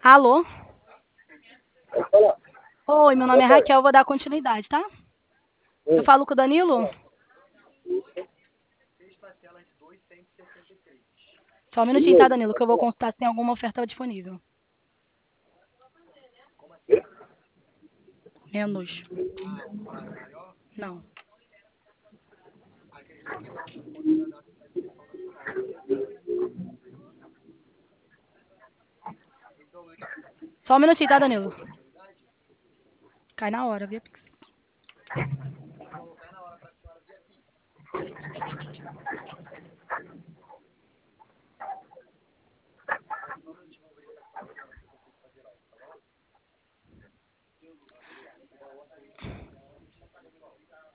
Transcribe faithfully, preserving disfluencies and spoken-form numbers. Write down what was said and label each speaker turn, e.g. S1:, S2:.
S1: Alô? Oi, meu nome é Raquel, vou dar continuidade, tá? Eu falo com o Danilo? Só um minutinho, tá, Danilo, que eu vou consultar se tem alguma oferta disponível. Menos. Não. Só um minutinho, tá, Danilo? Cai na hora, via Pix.